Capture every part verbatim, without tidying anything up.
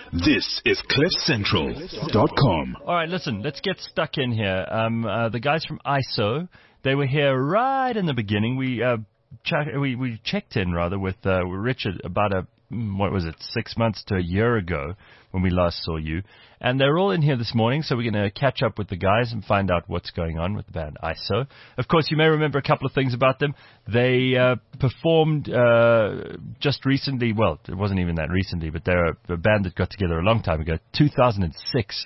This is cliff central dot com. All right, listen, let's get stuck in here. Um, uh, the guys from I S O, they were here right in the beginning. We uh, ch- we, we checked in, rather, with uh, Richard about a, what was it, six months to a year ago when we last saw you. And they're all in here this morning, so we're going to catch up with the guys and find out what's going on with the band I S O. Of course, you may remember a couple of things about them. They uh, performed uh, just recently, well, it wasn't even that recently, but they're a, a band that got together a long time ago, two thousand six.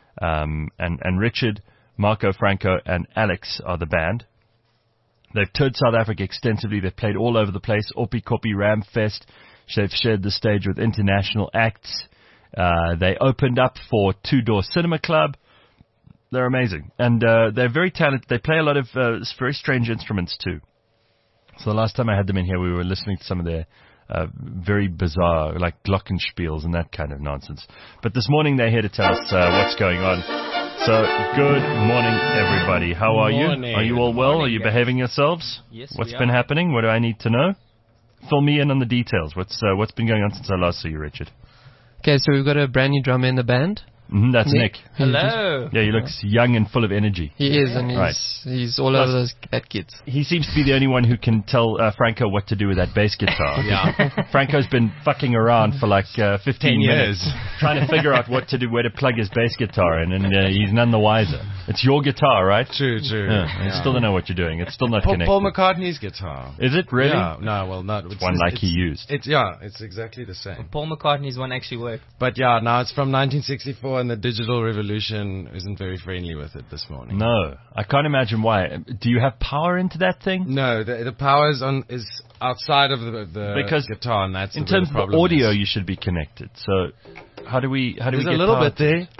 Um, and, and Richard, Marco, Franco, and Alex are the band. They've toured South Africa extensively. They've played all over the place, Oppie Koppie, Ramfest. They've shared the stage with international acts. Uh, they opened up for Two Door Cinema Club. They're amazing. And uh, they're very talented. They play a lot of uh, very strange instruments, too. So the last time I had them in here, we were listening to some of their uh, very bizarre, like glockenspiels and that kind of nonsense. But this morning, they're here to tell us uh, what's going on. So, good morning, everybody. How are morning. you? Are you all well? Morning, are you guys. behaving yourselves? Yes, What's we been are. happening? What do I need to know? Fill me in on the details. What's uh, what's been going on since I last saw you, Richard? Okay, so we've got a brand new drummer in the band. Mm-hmm, that's Nick. Nick. Hello. Yeah, he looks young and full of energy. He is, and he's, Right. he's all Plus- over those that kids. He seems to be the only one who can tell uh, Franco what to do with that bass guitar. Yeah. Franco's been fucking around for like uh, fifteen Ten years. minutes trying to figure out what to do, where to plug his bass guitar in, and uh, he's none the wiser. It's your guitar, right? True, true. Yeah, I Yeah. still don't know what you're doing. It's still not Paul, connected. Paul McCartney's guitar. Is it really? Yeah, no, well, not. It's, One it's, like it's, he used. It's yeah, it's exactly the same. Paul McCartney's one actually worked. But yeah, now it's from nineteen sixty-four, and the digital revolution isn't very friendly with it this morning. No, I can't imagine why. Do you have power into that thing? No, the, the power is on is outside of the, the Because guitar, and that's In where terms the of the problem audio, is. you should be connected. So, how do we? How do There's we a get little power bit to- there.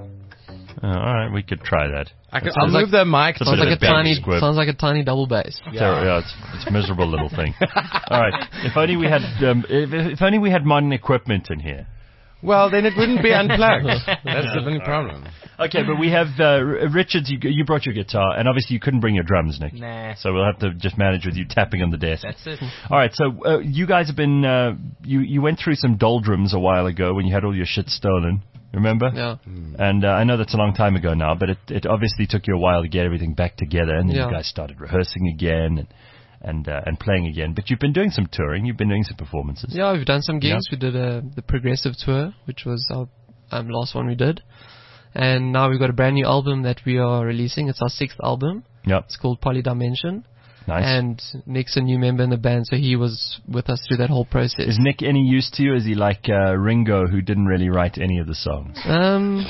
Oh, all right, we could try that. I can, That I'll sounds move the mic. it's a Sounds bit like a of a baby tiny, squib. sounds like a tiny double bass. Yeah, yeah it's, it's a miserable little thing. All right, if only we had, um, if, if only we had modern equipment in here. Well, then it wouldn't be unplugged. That's the only problem. Okay, but we have uh, R- Richards. You, you brought your guitar, and obviously you couldn't bring your drums, Nick. Nah. So we'll have to just manage with you tapping on the desk. That's it. All right, so uh, you guys have been, uh, you you went through some doldrums a while ago when you had all your shit stolen. Remember? Yeah. And uh, I know that's a long time ago now, but it, it obviously took you a while to get everything back together, and then Yeah. you guys started rehearsing again and and uh, and playing again. But you've been doing some touring. You've been doing some performances. Yeah, we've done some gigs. Yeah. We did uh, the Progressive Tour, which was our um, last one we did. And now we've got a brand new album that we are releasing. It's our sixth album. Yep. It's called Polydimension. Nice. And Nick's a new member in the band, so he was with us through that whole process. Is Nick any use to you? Is he like uh, Ringo, who didn't really write any of the songs? Um,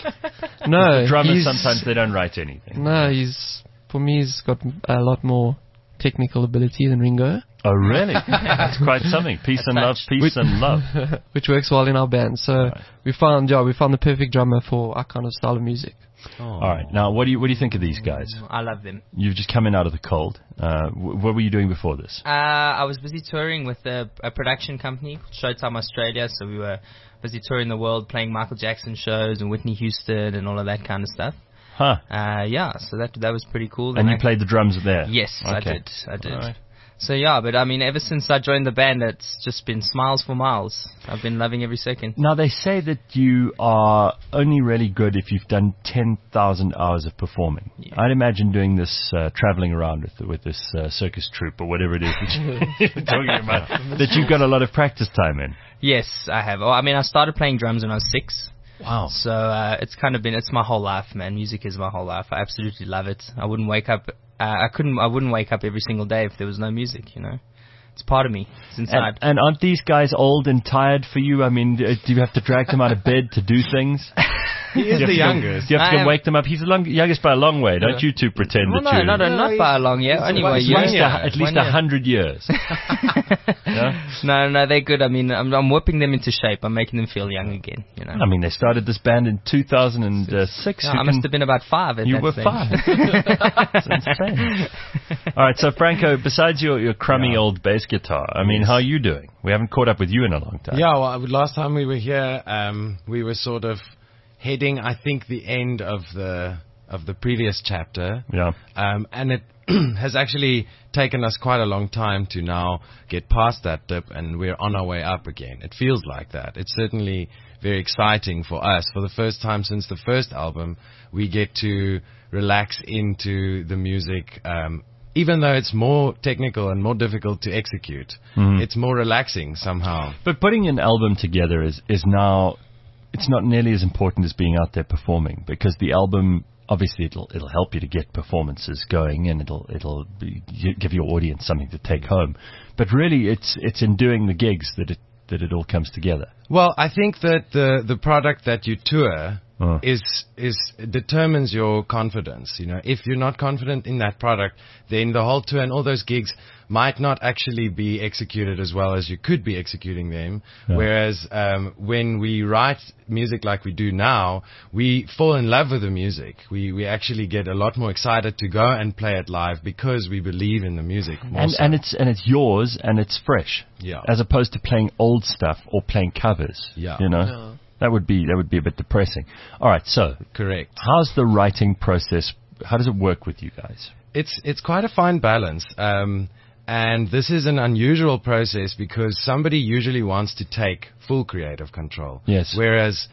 no. Drummers he's- sometimes they don't write anything. No, he's, for me, he's got a lot more technical ability than Ringo. Oh, really? That's quite something. Peace and love, peace and love. Which works well in our band. So Right. we found, yeah, we found the perfect drummer for our kind of style of music. All right. Now, what do you what do you think of these guys? I love them. You've just come in out of the cold. Uh, w- what were you doing before this? Uh, I was busy touring with a, a production company, Showtime Australia, so we were busy touring the world, playing Michael Jackson shows and Whitney Houston and all of that kind of stuff. Huh? Uh, yeah, so that that was pretty cool. And Then you I- played the drums there? Yes, I Okay. did. I did. All right. So yeah, but I mean, ever since I joined the band, it's just been smiles for miles. I've been loving every second. Now, they say that you are only really good if you've done ten thousand hours of performing. Yeah. I'd imagine doing this, uh, traveling around with with this uh, circus troupe or whatever it is that you're talking about, that you've got a lot of practice time in. Yes, I have. Oh, I mean, I started playing drums when I was six. Wow. So uh, it's kind of been, it's my whole life, man. Music is my whole life. I absolutely love it. I wouldn't wake up, uh, I couldn't, I wouldn't wake up every single day if there was no music, you know. It's part of me. It's And, inside. and aren't these guys old and tired for you? I mean, d- do you have to drag them out of bed to do things? He is Do you have the to go- youngest. Do you have to I go am- wake them up? He's the long, youngest by a long way. Don't you two pretend well, that no, you... no, no, No, not he's- by a long year. Anyway, one- you At least, year. a, at least One a year. hundred years. Yeah? No, no, they're good. I mean, I'm, I'm whipping them into shape. I'm making them feel young again, you know. I mean, they started this band in two thousand six. Yeah, Who I must can- have been about five at You that were stage. five. That's insane. All right, so Franco, besides your, your crummy Yeah. old bass guitar, I mean, Yes. how are you doing? We haven't caught up with you in a long time. Yeah, well, last time we were here, um, we were sort of heading, I think, the end of the of the previous chapter. Yeah. Um, and it has actually taken us quite a long time to now get past that dip, and we're on our way up again. It feels like that. It certainly very exciting for us. For the first time since the first album, we get to relax into the music, um, even though it's more technical and more difficult to execute. Mhm. It's more relaxing somehow. But putting an album together is, is now, it's not nearly as important as being out there performing, because the album, obviously it'll, it'll help you to get performances going, and it'll, it'll be, give your audience something to take home. But really it's, it's in doing the gigs that it, that it all comes together. Well, I think that the, the product that you tour Uh. is is determines your confidence. You know, if you're not confident in that product, then the whole tour and all those gigs might not actually be executed as well as you could be executing them. Yeah. Whereas um, when we write music like we do now, we fall in love with the music. We we actually get a lot more excited to go and play it live because we believe in the music more. And, so. and it's, and it's yours and it's fresh. Yeah. As opposed to playing old stuff or playing covers. Yeah. You know? Yeah. That would be, that would be a bit depressing. All right. So Correct. how's the writing process? How does it work with you guys? It's it's quite a fine balance, um, and this is an unusual process because somebody usually wants to take full creative control. Yes. Whereas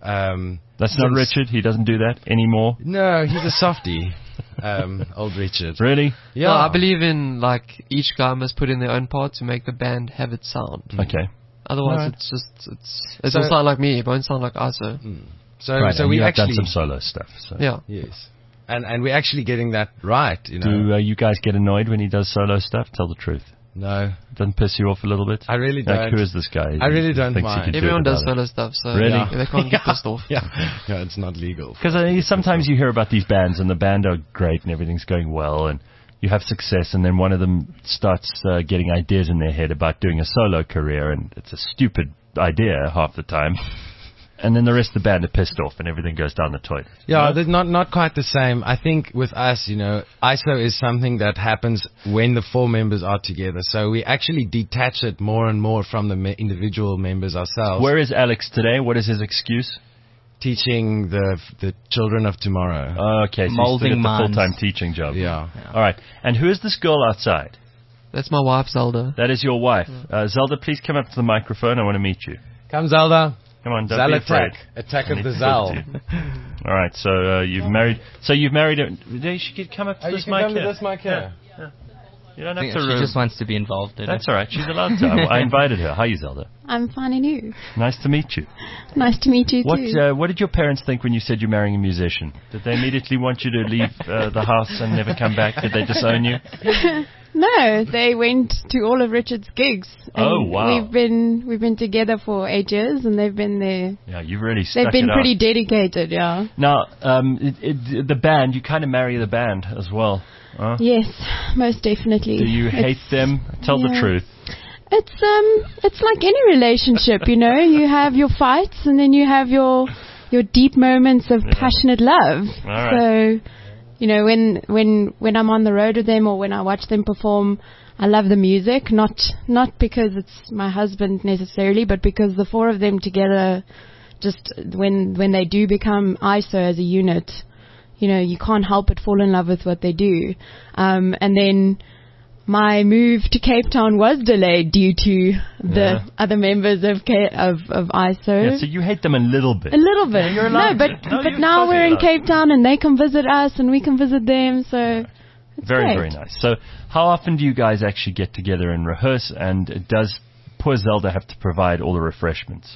um, That's not since- Richard. He doesn't do that anymore. No, he's a softie, um, old Richard. Really? Yeah, No, I believe in like each guy must put in their own part to make the band have its sound. Okay. Otherwise, Alright. it's just it's it So- will sound like me. It won't sound like I S O. So Right. so and we you have actually done some solo stuff. So. Yeah. yes, and and we're actually getting that right. You know, Do uh, you guys get annoyed when he does solo stuff? Tell the truth. no, Doesn't piss you off a little bit? I really Like, don't. who is this guy? I really He don't thinks he mind. can do Everyone it does about it. solo stuff, so Really? yeah, they can't get pissed off. yeah, no, it's not legal. Because uh, sometimes you hear about these bands and the band are great and everything's going well and you have success, and then one of them starts uh, getting ideas in their head about doing a solo career, and it's a stupid idea half the time. And then the rest of the band are pissed off and everything goes down the toilet. Yeah, You know? they're not not quite the same. I think with us, you know, I S O is something that happens when the four members are together. So we actually detach it more and more from the me- individual members ourselves. Where is Alex today? What is his excuse? Teaching the the children of tomorrow. Oh, okay, so Molding he's still got the minds. full-time teaching job. yeah. All right. And who is this girl outside? That's my wife, Zelda. That is your wife. Uh, Zelda, please come up to the microphone. I want to meet you. Come, Zelda. Come on, don't Zal be afraid. attack. Attack of the Talk Zal. to you. All right, so uh, you've married. So you've married. A, you should come up to Oh, you this can mic come to here. this mic here. You don't I have think to. she uh, just wants to be involved in That's it. all right. She's allowed to. I, I invited her. Hi, Zelda. I'm fine, and you? Nice to meet you. Nice to meet you What too. uh, What did your parents think when you said you're marrying a musician? Did they immediately want you to leave uh, the house and never come back? Did they disown you? No, they went to all of Richard's gigs. And Oh, wow. We've been we've been together for eight years, and they've been there. Yeah, you've really stuck They've been it out. pretty dedicated, yeah. Now, um, it, it, the band, you kind of marry the band as well. Huh? Yes, most definitely. Do you hate It's- them? Tell the yeah. truth. It's um, it's like any relationship, you know. You have your fights, and then you have your your deep moments of Yeah. passionate love. All right. So, you know, when when when I'm on the road with them or when I watch them perform, I love the music, not not because it's my husband necessarily, but because the four of them together, just when when they do become I S O as a unit, you know, you can't help but fall in love with what they do. Um, and then my move to Cape Town was delayed due to the Yeah. other members of K- of of I S O. Yeah, so you hate them a little bit. A little bit. Yeah, you're no, allowed but to. No, but you're now totally we're in allowed. Cape Town and they can visit us and we can visit them. So it's Very, great. very nice. So how often do you guys actually get together and rehearse? And does poor Zelda have to provide all the refreshments?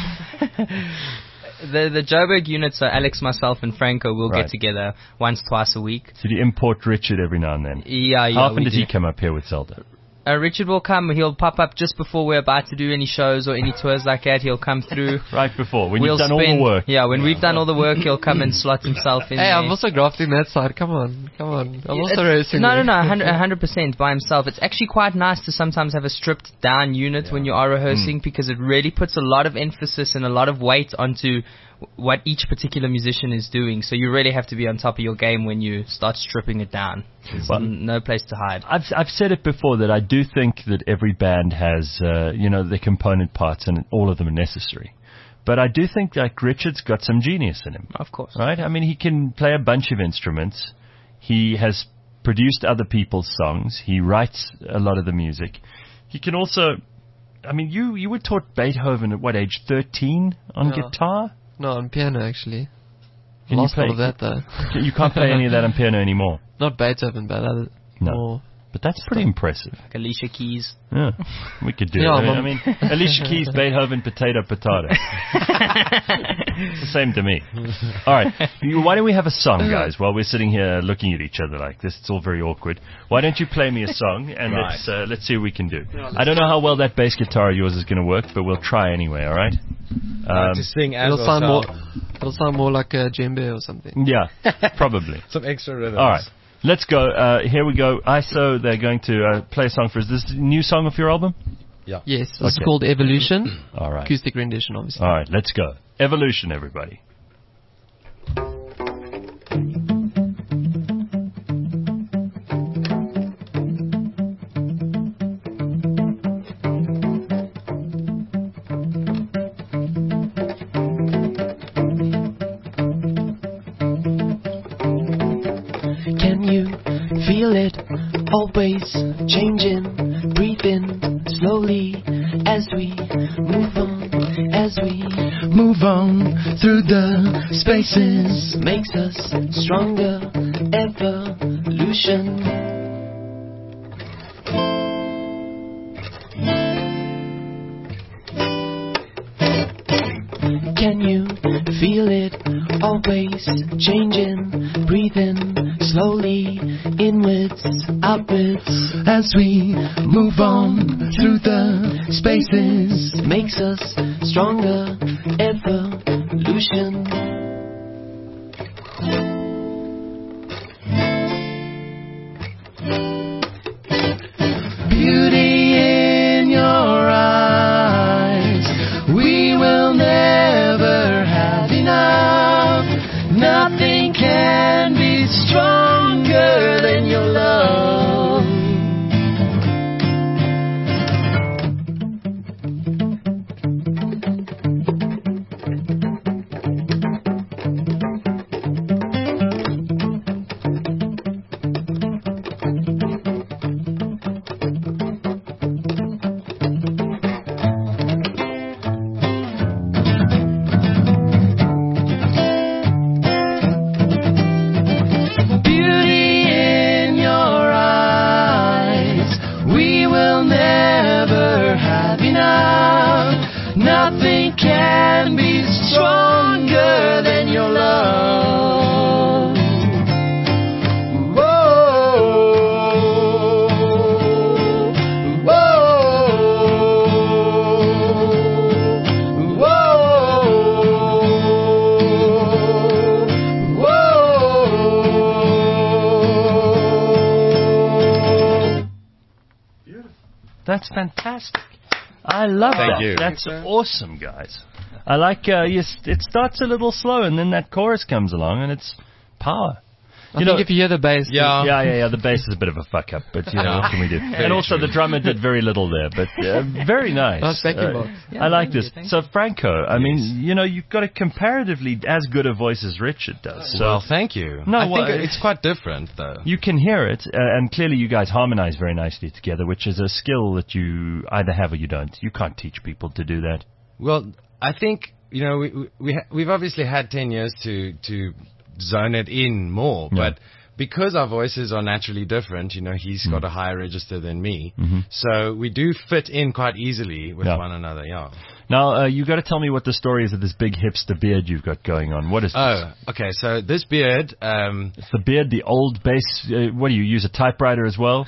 The the Joburg unit, so Alex, myself, and Franco will Right. get together once, twice a week. So do you import Richard every now and then? Yeah, yeah. How often we does do. he come up here with Zelda? Uh, Richard will come. He'll pop up just before we're about to do any shows or any tours like that. He'll come through. Right before, when we'll you've done spend, all the work. Yeah, when we've done all the work, he'll come and slot himself in Hey, there. I'm also grafting that side. Come on, come on. I'm also It's- racing. No, no, there. no, one hundred, one hundred percent by himself. It's actually quite nice to sometimes have a stripped down unit when you are rehearsing because it really puts a lot of emphasis and a lot of weight onto what each particular musician is doing. So you really have to be on top of your game when you start stripping it down. There's Well- n- no place to hide. I've I've said it before that I do think that every band has uh, you know the component parts and all of them are necessary. But I do think like Richard's got some genius in him, Of course. right? I mean, he can play a bunch of instruments. He has produced other people's songs. He writes a lot of the music. He can also I mean, you you were taught Beethoven at what age? thirteen on Yeah. guitar. No, on piano actually. Can you Lost play- all of that though. You can't play any of that on piano anymore. Not Beethoven, but other No. more. But that's pretty impressive. Like Alicia Keys. Yeah, we could do Yeah, it. I well- mean, Alicia Keys, Beethoven, potato, potato. It's the same to me. All right, you- why don't we have a song, guys, while we're sitting here looking at each other like this? It's all very awkward. Why don't you play me a song, and Right. let's uh, let's see what we can do. I don't know how well that bass guitar of yours is going to work, but we'll try anyway, all right? Uh, Um, to sing as It'll well, sound so more. It'll sound more like a djembe or something. yeah, probably. some extra rhythms. All right, let's go. Uh, here we go. I S O, they're going to uh, play a song for us. This is a new song of your album? Yes, this is Okay. called Evolution. All right. Acoustic rendition, obviously. All right, let's go. Evolution, everybody. Can you feel it? Always changing, breathing slowly as we move on, as we move on through the spaces, makes us stronger. Evolution. Can you feel it? Always changing, breathing slowly, inwards, outwards, as we move on through the spaces, makes us stronger. Evolution. Beauty in your eyes, we will never have enough. Nothing can be stronger than your love. Beauty in your eyes, we will never have enough. Nothing can be stronger than your love. Whoa, whoa, whoa, whoa. That's fantastic. I love Thank that. you. That's awesome, guys. I like, uh, you, s- it starts a little slow, and then that chorus comes along, and it's power. I You think know- if you hear the bass, Yeah. Yeah, yeah, yeah. The bass is a bit of a fuck up, but you know, what can we do? And also, the drummer did very little there, but uh, very nice. Nice backing Uh, box. I like thank you, this. thank So, Franco, I mean, you know, you've got a comparatively as good a voice as Richard does. So well, thank you. No, I well, think it's quite different, though. you can hear it, uh, and clearly you guys harmonize very nicely together, which is a skill that you either have or you don't. You can't teach people to do that. Well, I think, you know, we, we, ha- we've obviously had ten years to, to zone it in more, Yeah. but because our voices are naturally different, you know, he's got a higher register than me, Mhm. so we do fit in quite easily with Yeah. one another, yeah. Now, uh, you got to tell me what the story is of this big hipster beard you've got going on. What is this? Oh, okay, so this beard, um, It's the beard, the old bass. Uh, what do you use, a typewriter as well?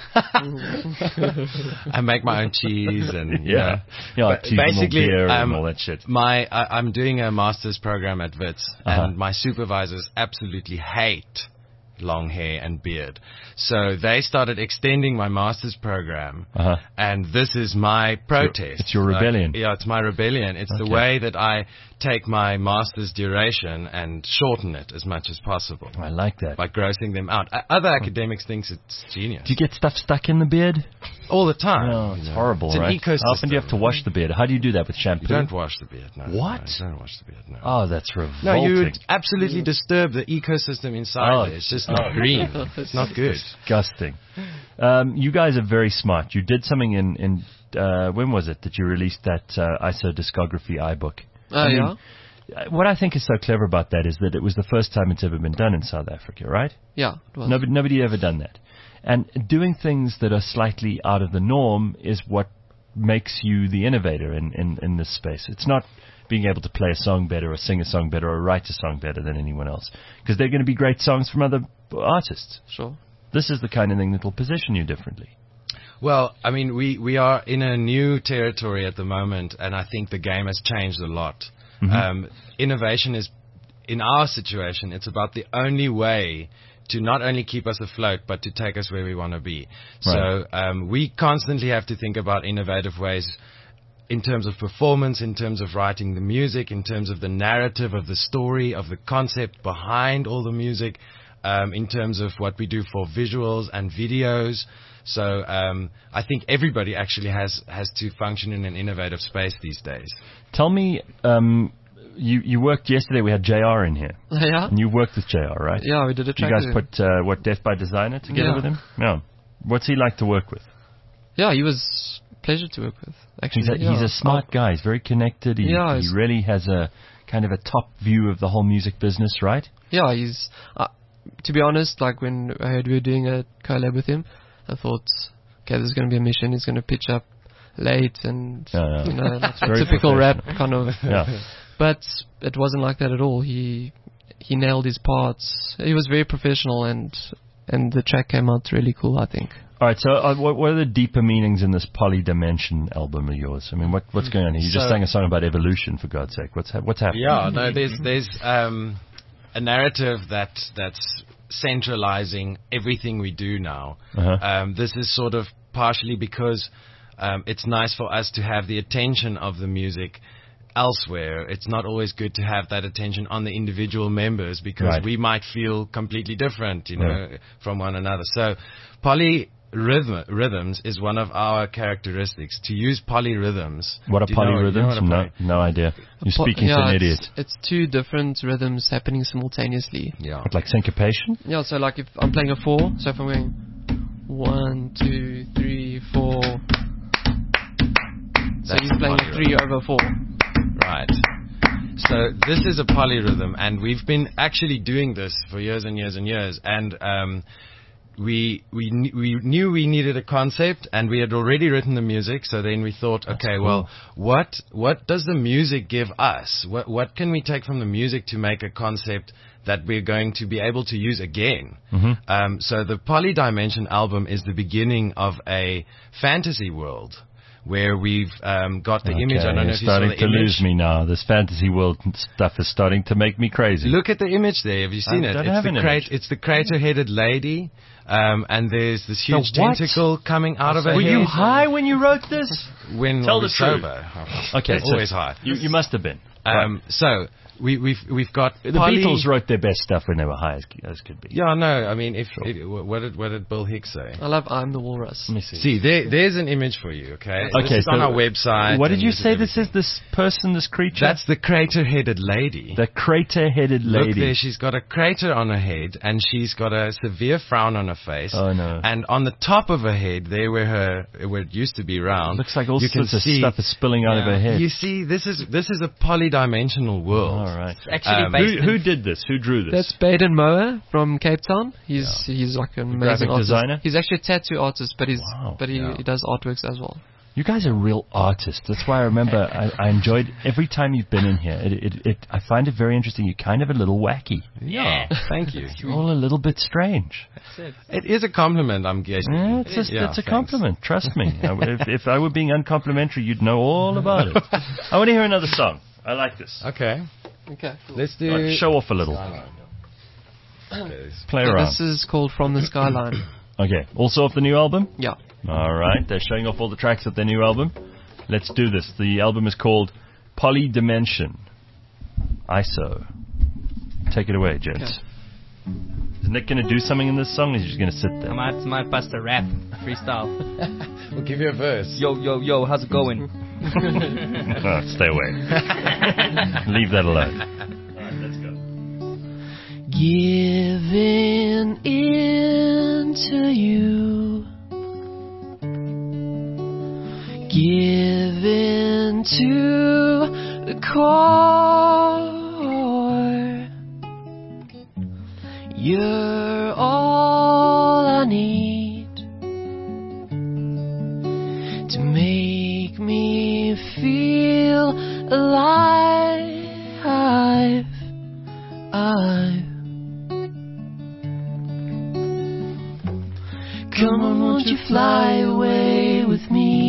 I make my own cheese and, you know. yeah, But seasonal basically, beer um, and all that shit. My, I, I'm doing a master's program at Wits, Uh-huh. and my supervisors absolutely hate long hair and beard. So they started extending my master's program, Uh-huh. and this is my protest. it's your Like, rebellion. yeah, it's my rebellion. It's the Okay. way that I take my master's duration and shorten it as much as possible I like that. by grossing them out. Uh, Other academics think it's genius. Do you get stuff stuck in the beard? All the time. Oh, it's you know. horrible, It's an right? ecosystem. How often do you have to wash the beard? How do you do that with shampoo? You don't wash the beard, no. What? No, you don't wash the beard, no. Oh, that's revolting. No, you would absolutely disturb the ecosystem inside Oh, there. It's just not green. It's not good. Disgusting. Um, you guys are very smart. You did something in, in uh, when was it that you released that uh, I S O discography iBook? Oh, I mean, yeah? uh, What I think is so clever about that is that it was the first time it's ever been done in South Africa, right? Yeah, it was. Nobody, nobody had ever done that. And doing things that are slightly out of the norm is what makes you the innovator in, in, in this space. It's not being able to play a song better or sing a song better or write a song better than anyone else. Because they're going to be great songs from other artists. Sure. This is the kind of thing that will position you differently. Well, I mean, we, we are in a new territory at the moment, and I think the game has changed a lot. Mm-hmm. Um, innovation is, in our situation, it's about the only way to not only keep us afloat, but to take us where we want to be. Right. So um, we constantly have to think about innovative ways in terms of performance, in terms of writing the music, in terms of the narrative of the story, of the concept behind all the music, um, in terms of what we do for visuals and videos. So um, I think everybody actually has, has to function in an innovative space these days. Tell me, um, you, you worked yesterday, we had J R in here. Yeah? And you worked with J R, right? Yeah, we did a You track guys with him. put, uh, what, Death by Designer together Yeah. with him? Yeah. What's he like to work with? Yeah, he was a pleasure to work with, actually. He's a, yeah. he's a smart guy. He's very connected. He, Yeah, he he's- really has a kind of a top view of the whole music business, right? Yeah, he's... Uh, to be honest, like when I heard we were doing a collab with him, I thought, okay, there's going to be a mission. He's going to pitch up late and, Yeah, yeah. you know, like Very typical rap professional. kind of... Yeah. But it wasn't like that at all. He he nailed his parts. He was very professional, and and the track came out really cool, I think. All right, so uh, what, what are the deeper meanings in this Polydimension album of yours? I mean, what, what's going on here? You just So- sang a song about evolution, for God's sake. What's, ha- what's happening? Yeah, no, there's there's um, a narrative that that's centralizing everything we do now. Uh-huh. Um, this is sort of partially because um, it's nice for us to have the attention of the music elsewhere. It's not always good to have that attention on the individual members because Right. we might feel completely different, you know, Right. from one another. So, polyrhythm rhythms is one of our characteristics. To use polyrhythms. What are Do you know- you know polyrhythms? what a No, poly- no idea. You're Po- speaking yeah, to an it's, idiot. It's two different rhythms happening simultaneously. Yeah. What, like syncopation? Yeah, so like if I'm playing a four, so if I'm going one, two, three, four. So That's he's playing a polyrhythm. three over four. Right. So this is a polyrhythm, and we've been actually doing this for years and years and years. And um, we we kn- we knew we needed a concept, and we had already written the music. So then we thought, okay, well, what what does the music give us? What what can we take from the music to make a concept that we're going to be able to use again? Mm-hmm. Um, so the Polydimension album is the beginning of a fantasy world, where we've um, got the image. I don't know you're if you saw starting the to image. lose me now. This fantasy world stuff is starting to make me crazy. Look at the image there. Have you seen I it? don't It's have the, an crat- image. it's the crater-headed lady, um, and there's this huge The what? tentacle coming out of her Were head. you high when you wrote this? When Tell we the truth. sober. Okay, so always high. You, you must have been. Um, so we, we've we've got The poly- Beatles wrote their best stuff when they were high as, as could be. Yeah, no. I mean, if it, what did what did Bill Hicks say? I love I'm the Walrus. Let me see. See, there, there's an image for you. Okay. Okay, This is on so our website. What did and you this is say this everything. is? This person, this creature? That's the crater-headed lady. the crater-headed lady. Look there, she's got a crater on her head, and she's got a severe frown on her face. Oh, no. And on the top of her head, there where her where it used to be round, Looks like all you sorts can of see, stuff is spilling out of her head. You see, this is this is a polydimensional world. All right. Actually, Um, based Who, in- who did this? Who drew this? That's Baden Mower from Cape Town. He's he's like an graphic amazing artist. designer? He's actually a tattoo artist, but he's Wow. but he, Yeah. he does artworks as well. You guys are real artists. That's why I remember I, I enjoyed every time you've been in here. It, it, it, I find it very interesting. You're kind of a little wacky. Yeah, thank you. You're all a little bit strange. It is a compliment, I'm guessing. Yeah, it's, a, Yeah, it's a thanks. compliment. Trust me. I would- if, if I were being uncomplimentary, you'd know all about it. I want to hear another song. I like this. Okay, Okay. Cool. let's do. All right, show off a little. Okay. Play So around. this is called From the Skyline. Okay. Also off the new album? Yeah. All right. They're showing off all the tracks of their new album. Let's do this. The album is called Polydimension. I S O. Take it away, gents. Okay. Is Nick going to do something in this song, or is he just going to sit there? I might, might bust a rap freestyle. We'll give you a verse. Yo, yo, yo, how's it going? No, stay away. Leave that alone. All right, let's go. Giving in to you. You're all I need to make me feel alive. I've Come on, won't you fly away with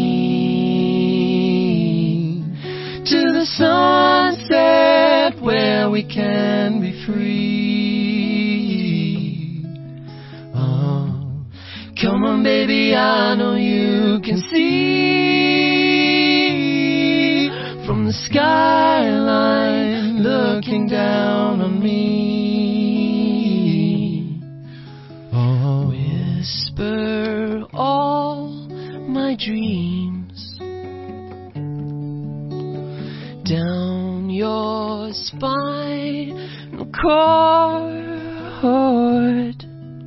me to the sunset where we can be free. Oh, come on, baby, I know you can see from the skyline looking down on me. Oh, whisper all my dreams down your spinal cord.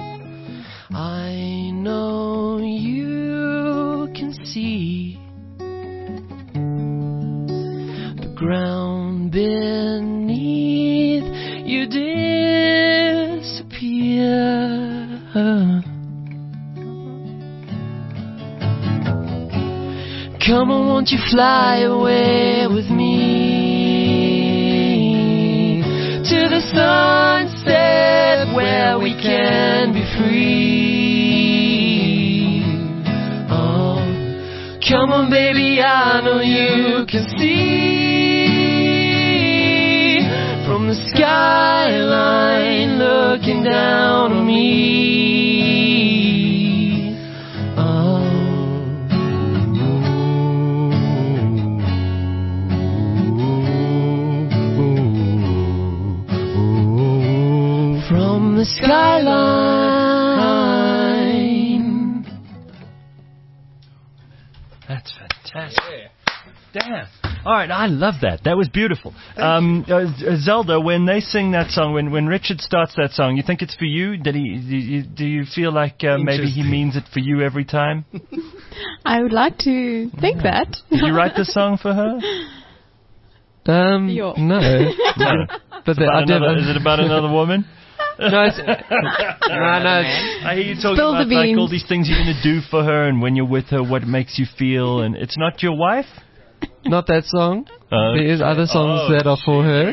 I know you can see the ground beneath you disappear. Come on, won't you fly away with me to the sunset where we can be free. Oh, come on, baby, I know you can see from the skyline looking down on me. The skyline. That's fantastic. Damn. All right, I love that. That was beautiful. Um, uh, Zelda, when they sing that song, when, when Richard starts that song, you think it's for you? Did he? Do you, do you feel like uh, maybe he means it for you every time? I would like to think that. Did you write the song for her? Um, Yo. no. No. But the, About I did, another, is it about another woman? no, it's, no, no, it's, I hear you talking Spill the about like all beans. these things you're going to do for her, and when you're with her, what makes you feel, and it's not your wife? not that song. Uh, There is other songs oh, that are for her.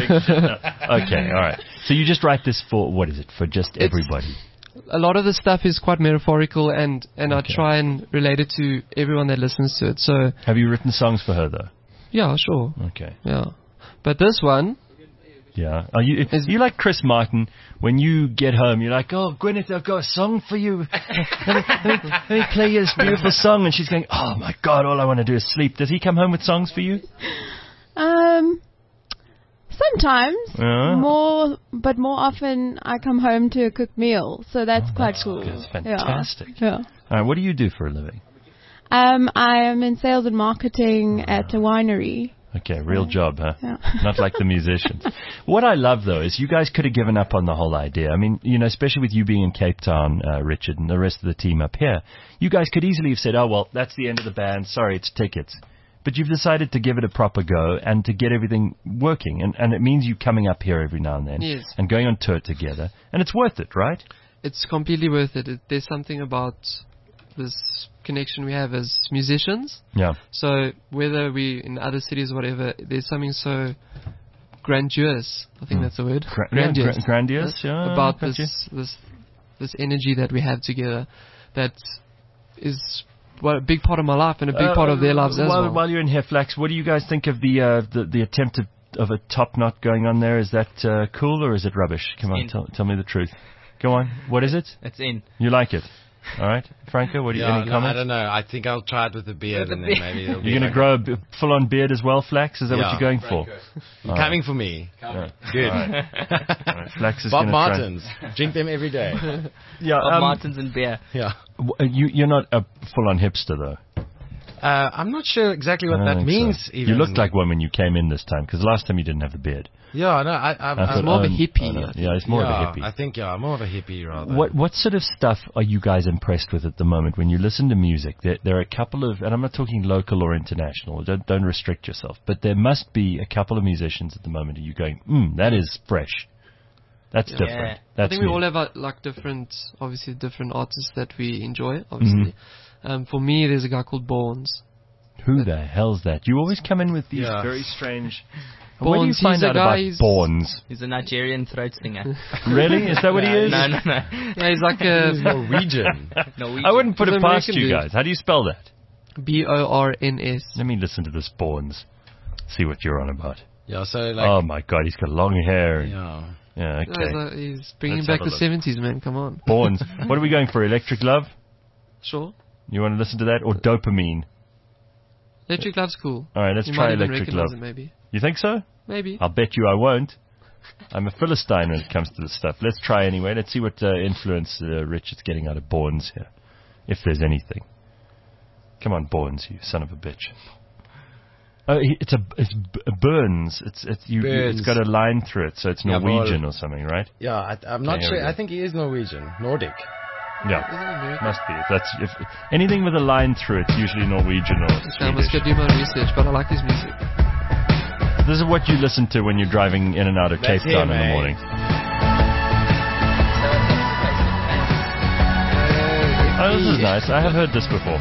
Okay, all right. So you just write this for, what is it, for just everybody? A lot of the stuff is quite metaphorical, and, and Okay. I try and relate it to everyone that listens to it. So, Have you written songs for her, though? yeah, sure. Okay. Yeah. But this one, Yeah. Are you Is- you like Chris Martin? When you get home, you're like, "Oh, Gwyneth, I've got a song for you. let, me, let, me, let me play you this beautiful song." And she's going, "Oh my God, all I want to do is sleep." Does he come home with songs for you? Um, sometimes Uh, more, but more often I come home to a cooked meal, so that's quite that's, cool. that's Yeah. fantastic. Yeah. All right, what do you do for a living? Um, I am in sales and marketing at a winery. Okay, real job, huh? Yeah. Not like the musicians. What I love, though, is you guys could have given up on the whole idea. I mean, you know, especially with you being in Cape Town, uh, Richard, and the rest of the team up here, you guys could easily have said, "Oh, well, that's the end of the band. Sorry, it's tickets." But you've decided to give it a proper go and to get everything working. And, and it means you coming up here every now and then Yes. and going on tour together. And it's worth it, right? it's completely worth it. it. There's something about this connection we have as musicians. Yeah. So whether we in other cities or whatever, there's something so grandiose. I think Mm. that's the word. Gra- yeah, gra- grandiose, yeah, About got this you. this this energy that we have together, that is well, a big part of my life and a big part of their lives as while, well. While you're in here, Flax, what do you guys think of the uh, the, the attempt of, of a top knot going on there? Is that uh, cool or is it rubbish? Come on, in. tell, tell me the truth. Go on. What is it? It's in. You like it? All right, Franco. What do you? Yeah, any no, I comment? don't know. I think I'll try it with a beard, With and the then beard. maybe it'll be You're going to okay. grow a b- full-on beard as well, Flax? Is that what Yeah. you're going for? All Coming for me. right. Good. All right. All right. Flax is Bob gonna Martins. Drink them every day. Try. Yeah. Bob um, Martins and beer. Yeah. w- uh, you you're not a full-on hipster though. Uh, I'm not sure exactly what I don't that think means. so. Even You looked like one when you came in this time because last time you didn't have the beard. Yeah, no, I, I, I I, thought, more of a oh, hippie, oh, no. I think. Yeah, it's more yeah, of a hippie. I think yeah, more of a hippie rather. What what sort of stuff are you guys impressed with at the moment when you listen to music? There, there are a couple of, and I'm not talking local or international. Don't don't restrict yourself, but there must be a couple of musicians at the moment. Are you going? Hmm, that is fresh. That's Yeah. different. Yeah. That's I think we new. all have uh, like different, obviously different artists that we enjoy. Obviously, um, for me, there's a guy called Bournes. Who the hell's that? You always come in with these Yeah. very strange. Where do you Bournes, find he's a out guy, about he's- Bournes? He's a Nigerian throat singer. Really? Is that what he is? No, no, no. Yeah, he's like a Norwegian. Norwegian. I wouldn't put He's it an past American you dude. guys. How do you spell that? B O R N S. Let me listen to this Bournes. See what you're on about. Yeah, so like, Oh my God, he's got long hair. and- yeah. Yeah, No, he's, okay. like- he's bringing Let's back have a the look. seventies, man. Come on. Bournes. What are we going for? Electric Love? Sure. You want to listen to that or Dopamine? Electric Love's cool. All right, let's you try might even Electric recognize Love. it, maybe. You think so? Maybe. I'll bet you I won't. I'm a Philistine when it comes to this stuff. Let's try anyway. Let's see what uh, influence uh, Richard's getting out of Bournes here, if there's anything. Come on, Bournes, you son of a bitch. Oh, he- it's a it's B- Burns. It's it's you, you. It's Burns. got a line through it, so it's Yeah, Norwegian well- or something, right? Yeah, I, I'm not Okay, here we sure. go. I think he is Norwegian. Nordic. Yeah, Isn't it American? must be. If that's if anything with a line through it's usually Norwegian or Okay, I must go Swedish. do my research, but I like his music. This is what you listen to when you're driving in and out of That's Cape Town him, in the eh? morning. Oh, this is nice. I have heard this before.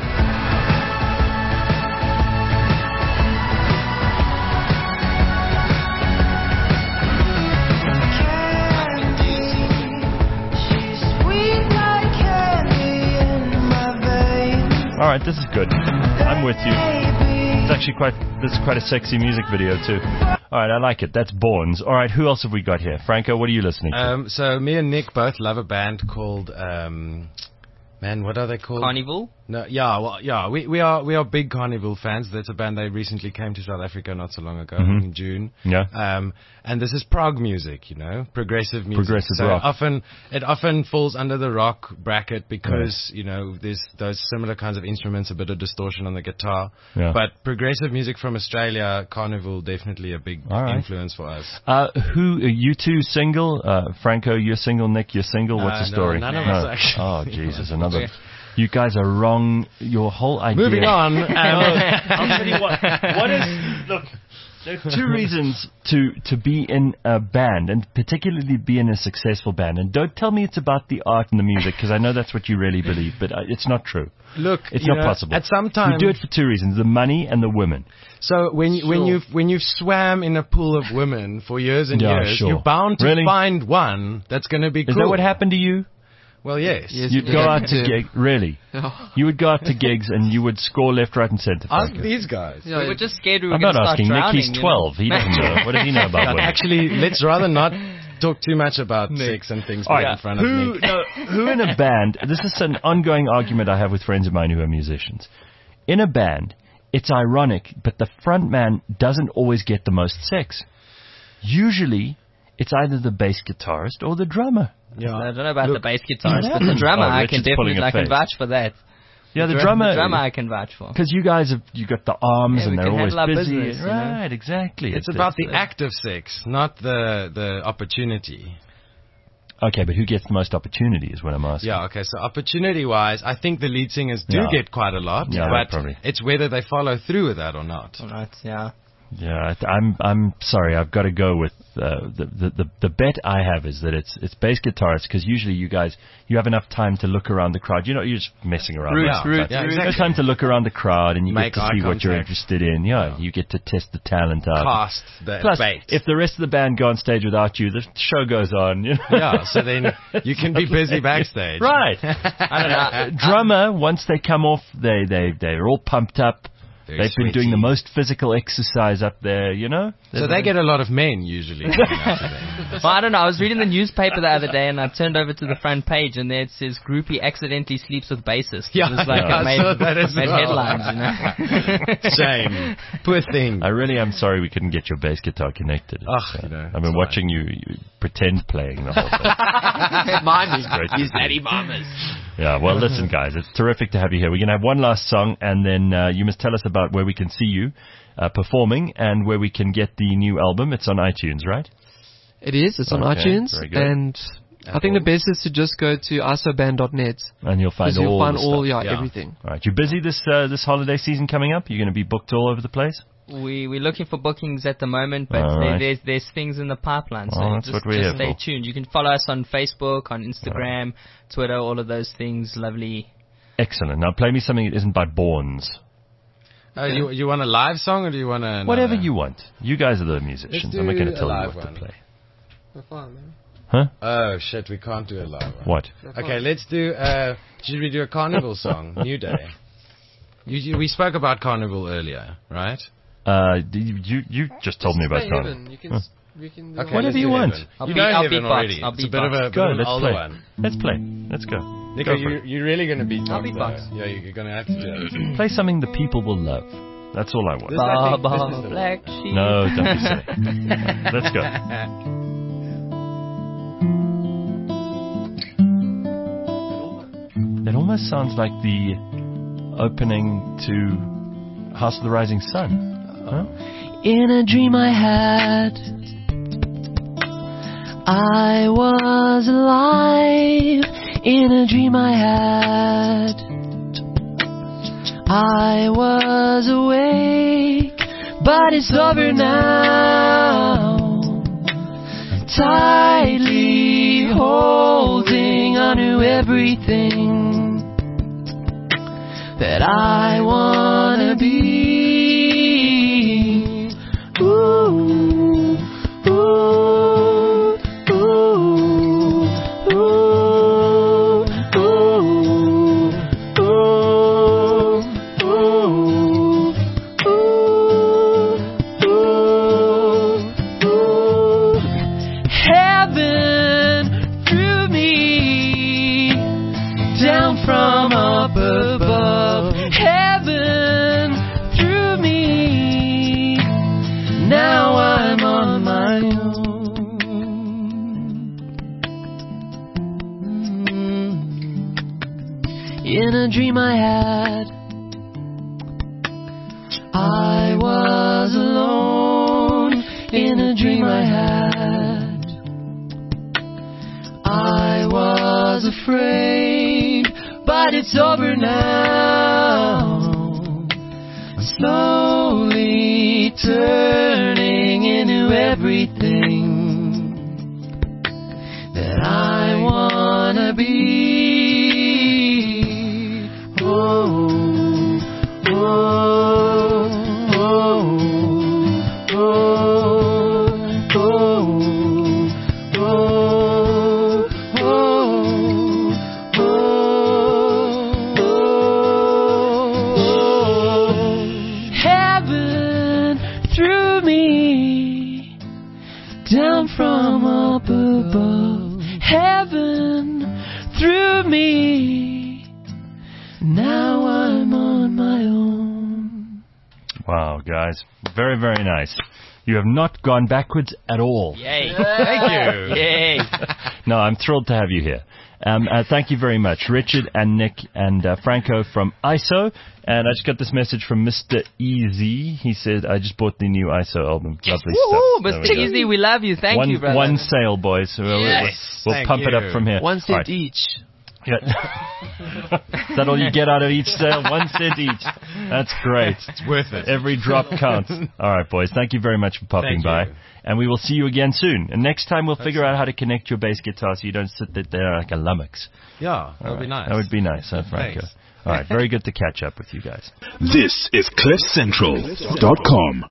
All right, this is good. I'm with you. It's actually quite. This is quite a sexy music video too. All right, I like it. That's Bournes. All right, who else have we got here? Franco, what are you listening to? Um, so me and Nick both love a band called, um, man, what are they called? Carnival? No, yeah, well, yeah, we we are we are big Carnival fans. That's a band that recently came to South Africa not so long ago Mhm. in June. Yeah. Um, and this is prog music, you know, progressive music. Progressive so rock. Often it often falls under the rock bracket because you know there's those similar kinds of instruments, a bit of distortion on the guitar. Yeah. But progressive music from Australia, Carnival, definitely a big All right. influence for us. Uh, who are you two single? Uh, Franco, you're single. Nick, you're single. What's Uh, the no, story? none of us actually. Oh, Jesus, another. You guys are wrong. Your whole idea. Moving on. Um, I'll tell you what. What is look? There are two reasons to to be in a band, and particularly be in a successful band. And don't tell me it's about the art and the music, because I know that's what you really believe, but uh, it's not true. Look, It's you not know, possible. At some time, We do it for two reasons: the money and the women. So when you when Sure. you've when you've swam in a pool of women for years and Yeah, years, sure. you're bound to Really? find one that's going to be Is cool. that what happened to you? Well, yes. Yes. You'd Yeah, go me out to too. gig, really? Yeah. You would go out to gigs and you would score left, right, and centre. Ask Franco. these guys. Yeah, We were just scared we were I'm going not to start asking Nick. drowning. He's you know? twelve. He doesn't know. What does he know about But women? actually, let's rather not talk too much about sex and things All right right, in front of who, Nick. no, who in a band, this is an ongoing argument I have with friends of mine who are musicians. In a band, it's ironic, but the front man doesn't always get the most sex. Usually, it's either the bass guitarist or the drummer. Yeah. I don't know about Look, the bass guitarist, but the drummer Oh, I can Richard's pulling definitely a I can face. vouch for that. Yeah, the, drum- drummer. the drummer I can vouch for. Because you guys have, you got the arms Yeah, and we they're can always handle our busy. business, you know. Right, exactly. It's about the act of sex, not the the opportunity. Okay, but who gets the most opportunity is what I'm asking. Yeah, okay, so opportunity-wise, I think the lead singers do Yeah. get quite a lot, Yeah, but probably. it's whether they follow through with that or not. All right, yeah. Yeah, I th- I'm I'm sorry. I've got to go with uh, the, the the the bet I have is that it's it's bass guitarists, because usually you guys you have enough time to look around the crowd. You know, you're just messing around. Roots, with roots, stuff. Yeah, roots. You have exactly. time to look around the crowd and you Make get to eye see what you're contact. interested in. Yeah, you get to test the talent out. Cast the Plus, bait. if the rest of the band go on stage without you, the show goes on. You know? Yeah, so then you can be busy backstage. Right. I don't know. Drummer, once they come off, they they they're all pumped up. Very They've been doing sweaty. the most physical exercise up there. You know. So they get a lot of men usually. coming out to them. Well, I don't know. I was reading the newspaper the other day, and I turned over to the front page, and there it says "Groupie accidentally sleeps with bassist." Yeah, it was like yeah, it I made, saw that as made well. headlines, you know. Shame. Poor thing. I really am sorry we couldn't get your bass guitar connected. Ugh, It's, uh, you know, I've been it's watching you, you pretend playing the whole thing. Mine Great to is see. Daddy Mamas. Yeah, well, listen, guys, it's terrific to have you here. We're going to have one last song, and then uh, you must tell us about where we can see you uh, performing and where we can get the new album. It's on iTunes, right? It is. It's on Okay, iTunes, very good. and I think the best is to just go to isoband dot net And you'll find because you'll all find the all stuff. yeah, Yeah. everything. All right, you busy this uh, this holiday season coming up? You're going to be booked all over the place? We we're looking for bookings at the moment, but All there, right. there's there's things in the pipeline. So Well, that's just, what we're just here stay for. tuned. You can follow us on Facebook, on Instagram, Twitter, all of those things. Lovely. Excellent. Now play me something that isn't by Bournes. Uh, you you want a live song or do you want a Whatever another? you want. You guys are the musicians. Let's I'm not do going to a tell you live what one. to play. We're fine, man. Huh? Oh shit, we can't do a live one. What? Okay, let's do. Uh, should we do a carnival song? New Day. You, you, we spoke about carnival earlier, right? Uh, d- you you, you just told me about Play Carnival. Heaven. You can, Huh. s- we can do Okay, Whatever let's you do want. Heaven. I'll you beat- know I'll Heaven beatbox. already. I'll It's a bit of a, beatbox. bit Go, of an let's older play. one. Let's play. Let's go. Nico, Go for you, it. you're really going to beatbox? I'll beatbox. though. Yeah, you're going to have to do it. Play something the people will love. That's all I want. This, I think, Baba, this is the black sheep. No, don't be silly. Let's go. It almost sounds like the opening to House of the Rising Sun. Huh? In a dream I had, I was alive. In a dream I had, I was awake, but it's over now. Tightly holding onto everything that I wanna be. Ooh, ooh, ooh, ooh, ooh, ooh, ooh, ooh, ooh. Heaven through me, down from up above. Heaven through me, now I'm on my own. Mm. In a dream I had, I was alone. In a dream I had, I was afraid, but it's over now. I'm slowly turning into everything that I wanna be. Oh, oh, oh, oh, oh, oh, oh, oh. Heaven through me, down from up above. Heaven through me, now I'm on my own. Wow, guys. Very, very nice. You have not gone backwards at all. Yay. Thank you. Yay. No, I'm thrilled to have you here. Um, uh, thank you very much, Richard and Nick and uh, Franco from I S O. And I just got this message from Mister Easy. He said, I just bought the new I S O album. Lovely Woohoo, stuff. There we Mister go. Easy, we love you. Thank one, you, brother. One sale, boys. So we'll, Yes, we'll, we'll thank pump it you. up from here. One cent All right. each. Yeah. Is that all you get out of each sale? One cent each. That's great. It's worth it. Every drop counts. All right, boys. Thank you very much for popping Thank by. you. And we will see you again soon. And next time we'll figure out how to connect your bass guitar so you don't sit there like a lummox. Yeah, that would be nice. That would be nice, huh, Franco? Thanks. All right. Very good to catch up with you guys. This is cliff central dot com.